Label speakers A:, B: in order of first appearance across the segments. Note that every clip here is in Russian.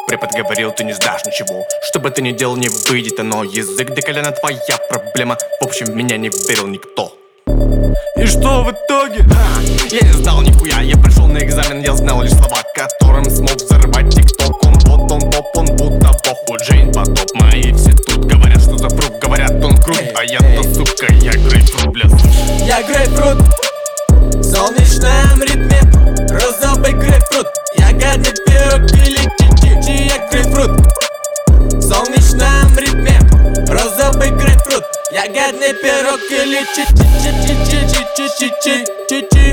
A: Препод говорил, ты не сдашь ничего. Что бы ты ни делал, не выйдет оно. Язык до колена твоя проблема. В общем, в меня не верил никто. И что в итоге? Я не знал нихуя. Я пришел на экзамен, я знал лишь слова, которым смог взорвать тикток. Он вот он топ, он будто бог. У Джейн потоп. Мои все тут говорят, что за фрукт. Говорят, он крут, а я-то, сука, я грейпфрут, бля.
B: Я грейпфрут в солнечном ритме. Розовый грейпфрут, ягодный пирог или чи-чи. Я грейпфрут в солнечном ритме. Розовый грейпфрут, ягодный пирог или чи-чи-чи-чи-чи-чи-чи-чи-чи.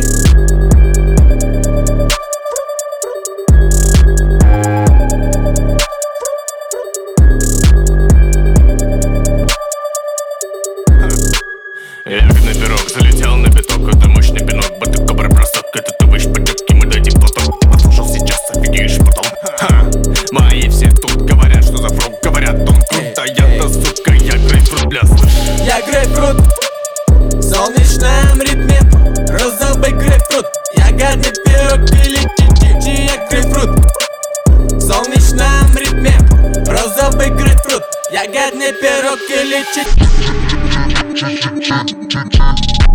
A: Ягодный пирог залетел на биток. Это мощный пинок, батык-кобра бросок. Это ты выше потетки, мы дадим платок. Ты послушал сейчас, офигеешь потом. Мои все тут говорят, что за фрукт. Говорят, он крут, а я-то, сука, я грейпфрут, бля, слышь.
B: Я грейпфрут в солнечном ритме. Розовый грейпфрут, ягодный пирог или чи-чи-чи. Я грейпфрут в солнечном ритме. Розовый грейпфрут, ягодный пирог или чи-чи.